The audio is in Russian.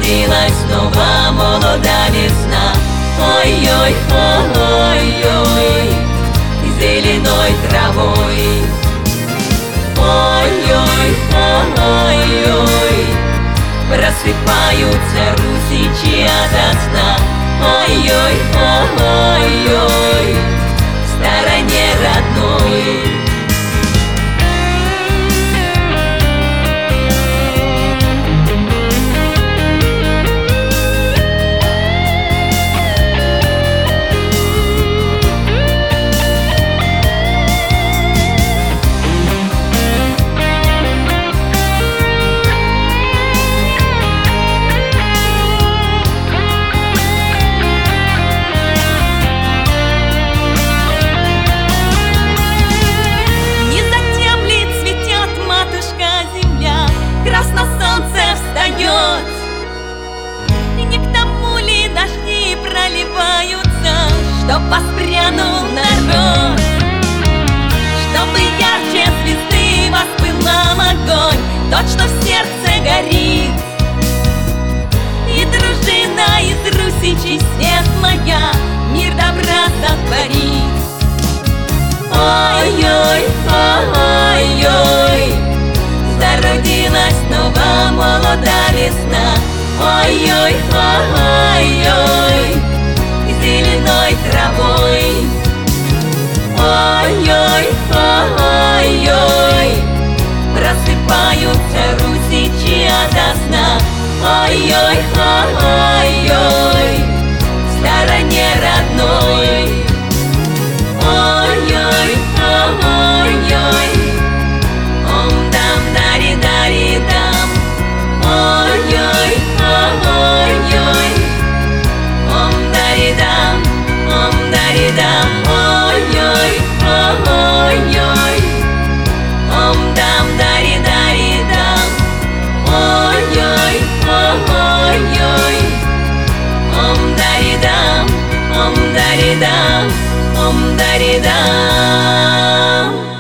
зародилась снова молода весна. Ой-ой, ой-ой, зеленой травой. Ой-ой, ой-ой, просыпаются русичи ото сна. Ой-ой, ой-ой, в стороне родной. Красно солнце встает, и не к тому ли дожди проливаются, чтоб воспрянул народ, чтобы ярче звезды воспылал огонь, точно в сердце горит. И дружина из русичей светлая мир добра сотворит. Ой-ой, ой-ой, зародилась снова молода весна. Ой-ой, ой-ой, зеленой травой. Ой-ой, ой-ой, просыпаются русичи ото сна. Ой-ой, ой-ой, в стороне родной. Ой-ой, ой-ой, ом-дам-дари-дари-дам. Ой-ой, ой-ой, ом-дари-дам, ом-дари-дам. Ой-ой, ой-ой, ом-дам-дари-дари-дам. Ой-ой, ой-ой, ом-дари-дам, ом-дари-дам, ом-дари-дам.